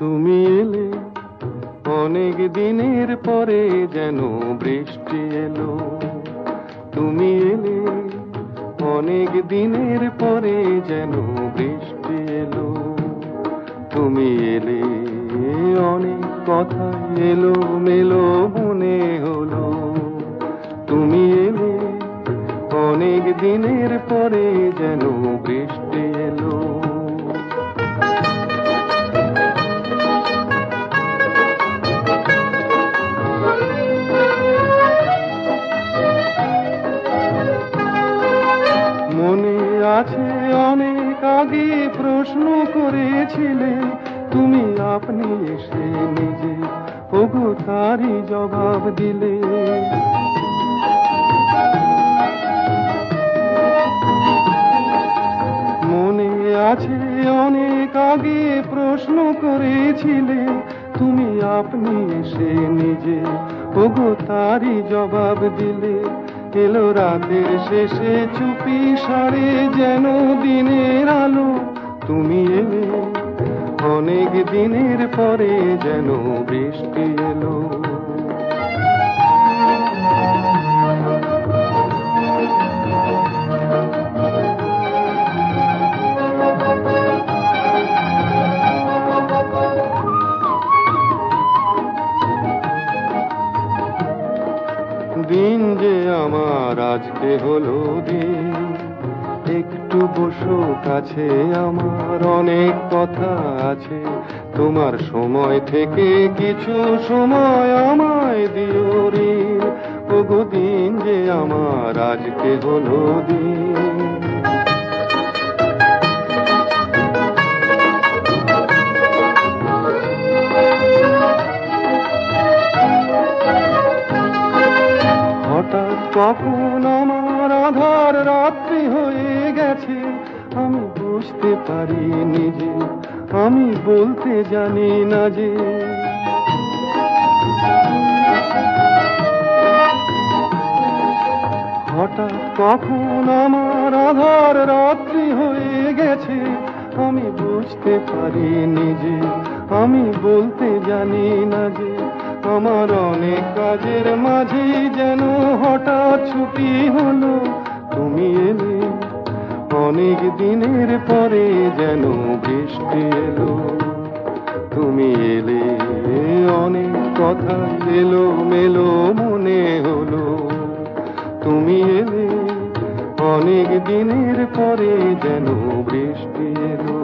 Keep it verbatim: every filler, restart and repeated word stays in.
তুমি এলে অনেক দিনের পরে যেন বৃষ্টি এলো। তুমি এলে অনেক দিনের পরে যেন বৃষ্টি এলো। তুমি এলে অনেক কথা এলো মেলো মনে হলো। তুমি এলে অনেক দিনের পরে যেন বৃষ্টি এলো। মনে আছে অনেক আগে প্রশ্ন করেছিলে তুমি, আপনি এসে নিজে ওগো তারই জবাব দিলে। মনে আছে অনেক আগে প্রশ্ন করেছিলে তুমি, আপনি এসে নিজে ওগো তারই জবাব দিলে। এলো রাতের শেষে চুপি সারে যেন দিনের আলো। তুমি এলে অনেক দিনের পরে যেন বৃষ্টি এলো। দিন যে আমার আজকে হলো দিন, একটু বসো কাছে, আমার অনেক কথা আছে। তোমার সময় থেকে কিছু সময় আমায় দিও রে। ওগো দিন যে আমার আজকে হলো দিন। হঠাৎ কখন আমার আধার রাত্রি হয়ে গেছে, আমি বুঝতে পারি নিজে, আমি বলতে জানি না যে। হঠাৎ কখন আমার আধার রাত্রি হয়ে গেছে, আমি বুঝতে পারি নিজে, আমি বলতে জানি না যে। আমার অনেক কাজের মাঝে যেন হঠাৎ ছুটি হলো। তুমি এলে অনেক দিনের পরে যেন বৃষ্টি এলো। তুমি এলে অনেক কথা এলো মেলো মনে হলো। তুমি এলে অনেক দিনের পরে যেন বৃষ্টি এলো।